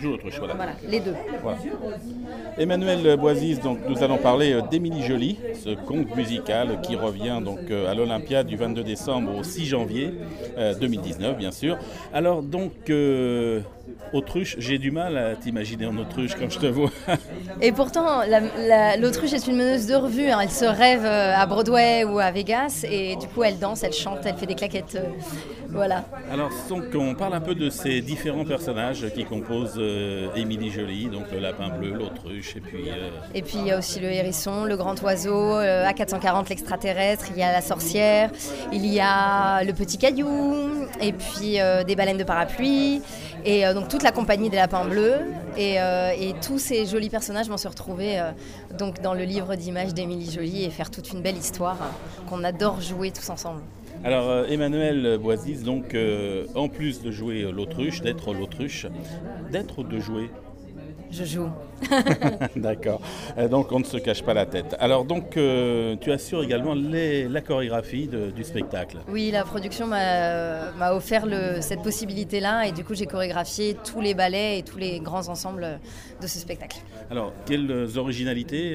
joue l'autruche, voilà. Voilà, les deux. Voilà. Emmanuel Boisise, donc nous allons parler d'Émilie Joly, ce conte musical qui revient donc à l'Olympia du 22 décembre au 6 janvier 2019, bien sûr. Alors donc, autruche, j'ai du mal à t'imaginer en autruche quand je te vois. Et pourtant, l'autruche est une meneuse de revue. Hein. Elle se rêve à Broadway ou à Vegas et du coup, elle danse, elle chante, elle fait des claquettes. Voilà. Alors, donc, on parle un peu de ces différents personnages qui composent Émilie Joly, donc le lapin bleu, l'autruche, et puis... Et puis, il y a aussi le hérisson, le grand oiseau, A440, l'extraterrestre, il y a la sorcière, il y a le petit caillou, et puis des baleines de parapluie, et donc toute la compagnie des lapins bleus. Et tous ces jolis personnages vont se retrouver donc dans le livre d'images d'Émilie Joly et faire toute une belle histoire qu'on adore jouer tous ensemble. Alors Emmanuel Boisise, donc en plus de jouer l'autruche, d'être l'autruche, d'être ou de jouer? Je joue. D'accord. Donc on ne se cache pas la tête. Alors donc tu assures également la chorégraphie du spectacle. Oui, la production m'a offert cette possibilité-là et du coup j'ai chorégraphié tous les ballets et tous les grands ensembles de ce spectacle. Alors quelles originalités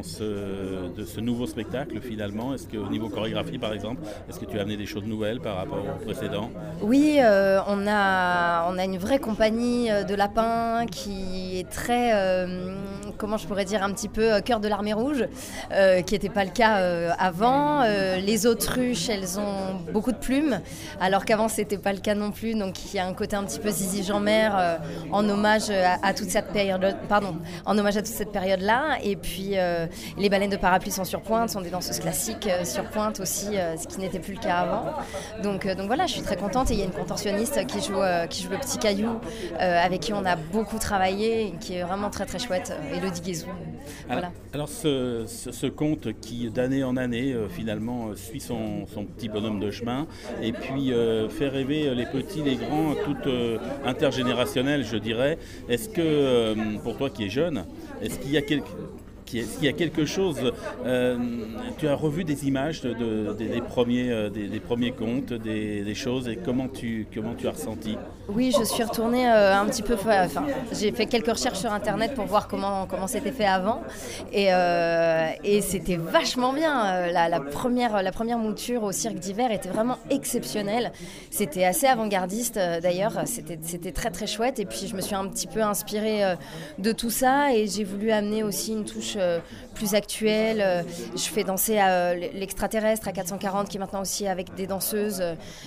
de ce nouveau spectacle finalement? Est-ce qu'au niveau chorégraphie par exemple, est-ce que tu as amené des choses nouvelles par rapport au précédent? Oui, on a une vraie compagnie de lapins qui est très comment je pourrais dire, un petit peu cœur de l'armée rouge, qui n'était pas le cas avant. Les autruches, elles ont beaucoup de plumes, alors qu'avant c'était pas le cas non plus. Donc il y a un côté un petit peu Zizi Jeanmaire en hommage à toute cette période. En hommage à toute cette période-là. Et puis les baleines de parapluie sont sur pointe, sont des danseuses classiques sur pointe aussi, ce qui n'était plus le cas avant. Donc voilà, je suis très contente. Et il y a une contorsionniste qui joue le petit caillou, avec qui on a beaucoup travaillé, et qui est vraiment très très chouette, Elodie Guézou. Voilà. Alors ce conte qui d'année en année finalement suit son petit bonhomme de chemin et puis fait rêver les petits, les grands, tout intergénérationnel je dirais. Est-ce que pour toi qui es jeune, est-ce qu'il y a quelque chose, tu as revu des images des premiers contes, des choses, et comment tu as ressenti? Oui, je suis retournée un petit peu, j'ai fait quelques recherches sur internet pour voir comment c'était fait avant, et c'était vachement bien. La première mouture au cirque d'hiver était vraiment exceptionnelle. C'était assez avant-gardiste d'ailleurs, c'était très très chouette, et puis je me suis un petit peu inspirée de tout ça, et j'ai voulu amener aussi une touche plus actuelle. Je fais danser l'extraterrestre A440 qui est maintenant aussi avec des danseuses,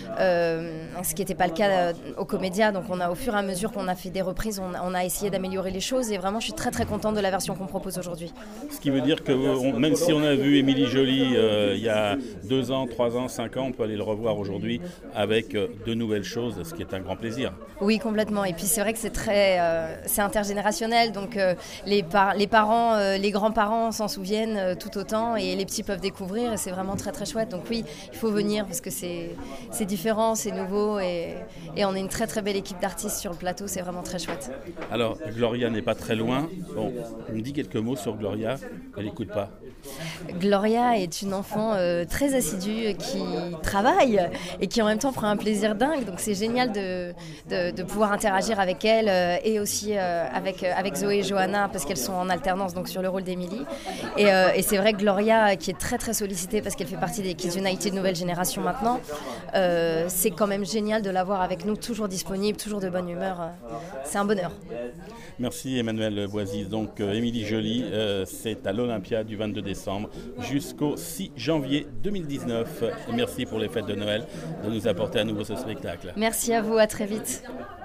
ce qui n'était pas le cas au Comédia. Donc au fur et à mesure qu'on a fait des reprises, on a essayé d'améliorer les choses, et vraiment je suis très très contente de la version qu'on propose aujourd'hui. Ce qui veut dire que même si on a vu Émilie Joly il y a 2 ans, 3 ans, 5 ans, on peut aller le revoir aujourd'hui avec de nouvelles choses, ce qui est un grand plaisir. Oui, complètement. Et puis c'est vrai que c'est intergénérationnel, donc les parents, les grands-parents s'en souviennent tout autant, et les petits peuvent découvrir, et c'est vraiment très très chouette. Donc oui, il faut venir parce que c'est différent, c'est nouveau, et on est une très très belle équipe d'artistes sur le plateau, c'est vraiment très chouette. Alors Gloria n'est pas très loin. Bon, on me dit quelques mots sur Gloria, elle n'écoute pas. Gloria est une enfant très assidue qui travaille et qui en même temps prend un plaisir dingue, donc c'est génial de pouvoir interagir avec elle, et aussi avec Zoé et Johanna, parce qu'elles sont en alternance donc sur le rôle d'Émilie, et c'est vrai que Gloria, qui est très très sollicitée parce qu'elle fait partie des Kids United nouvelle génération maintenant, c'est quand même génial de l'avoir avec nous, toujours disponible, toujours de bonne humeur, c'est un bonheur. Merci Emmanuel Boisise. Donc Émilie Joly, c'est à l'Olympia du 22 décembre jusqu'au 6 janvier 2019. Et merci pour les fêtes de Noël de nous apporter à nouveau ce spectacle. Merci à vous, à très vite.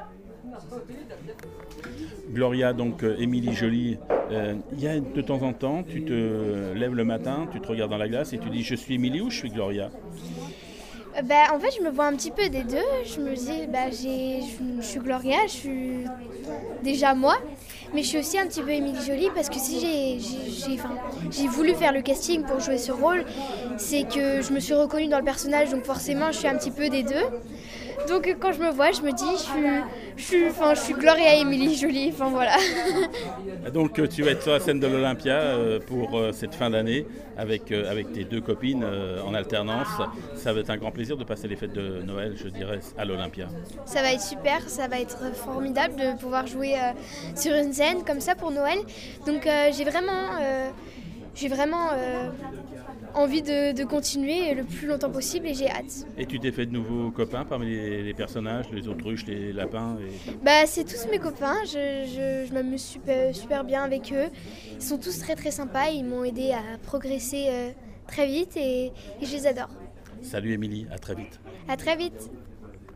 Gloria, donc Émilie Joly, il y a de temps en temps, tu te lèves le matin, tu te regardes dans la glace et tu dis je suis Émilie ou je suis Gloria? En fait, je me vois un petit peu des deux. Je me dis, je suis Gloria, je suis déjà moi, mais je suis aussi un petit peu Émilie Joly, parce que si j'ai voulu faire le casting pour jouer ce rôle, c'est que je me suis reconnue dans le personnage, donc forcément, je suis un petit peu des deux. Donc quand je me vois, je me dis, je suis Gloria Émilie Joly, enfin voilà. Donc tu vas être sur la scène de l'Olympia pour cette fin d'année avec tes deux copines en alternance. Ça va être un grand plaisir de passer les fêtes de Noël, je dirais, à l'Olympia. Ça va être super, ça va être formidable de pouvoir jouer sur une scène comme ça pour Noël. Donc j'ai vraiment envie de continuer le plus longtemps possible et j'ai hâte. Et tu t'es fait de nouveaux copains parmi les personnages, les autruches, les lapins C'est tous mes copains, je m'amuse super bien avec eux. Ils sont tous très très sympas, ils m'ont aidé à progresser très vite et je les adore. Salut Émilie, à très vite. À très vite.